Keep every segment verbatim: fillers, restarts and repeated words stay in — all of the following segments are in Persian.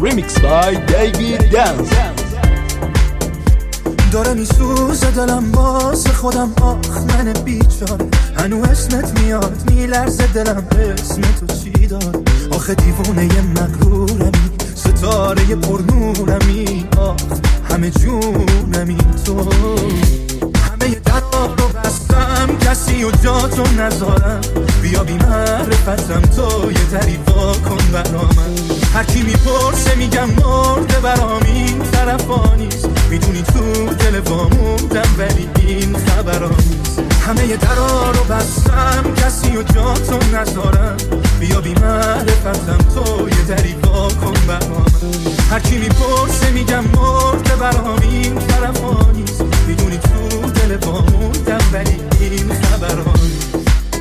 Remix by David Dance. داره میسوزه دلم باز خودم، آخ من بیچاره، هنو اسمت میاد میلرزه دلم، اسمتو چی داره؟ آخه دیوونه ی مغرورمی، ستاره ی پرنورمی، آخ همه جونمی تو. همه ی درا رو بستم کسی و جاتو نذارم، بیا بی معرفتم تو یه دری وا کن برا من. هر کی میپرسه میگم مرده برام این طرفا نیست، میدونی تو دل واموندم ولی این خبرا نیست. همه ی درا رو بستم کسی و جاتو نذارم، بیا بی معرفتم تو یه دری وا کن برا من. هر کی میپرسه میگم مرده برام این طرفا نیست، میدونی تو دل واموندم ولی این خبرا نیست.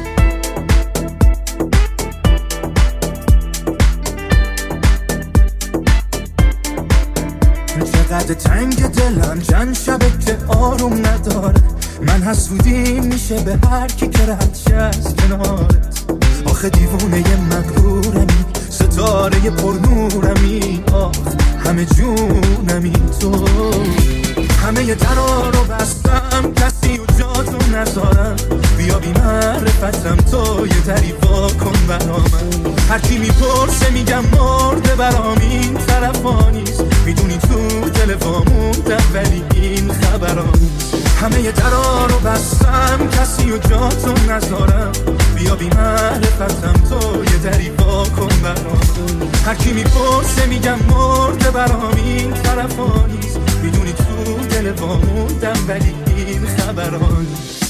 چقدر تنگ دلم چند شبه که آروم نداره، من حسودی میشه به هر کی که رد شه از کنارت. آخه دیوونه ی مغرورمی، ستاره ی پرنورمی، آخ همه جونمی تو. همه ی درا رو بستم کسی و جاتو نذارم، بیا بی معرفتم تو یه دری وا کن برا من. هر کی میپرسه میگم مرده برام این طرفا نیست، میدونی تو دل واموندم ولی این خبرا نیست. همه ی درا رو بستم کسی و جاتو نذارم، بیا بی معرفتم تو یه دری وا کن برا من. هر کی میپرسه میگم مرده برام این طرفا نیست، میدونی تو دل واموندم ولی این خبرا نیست.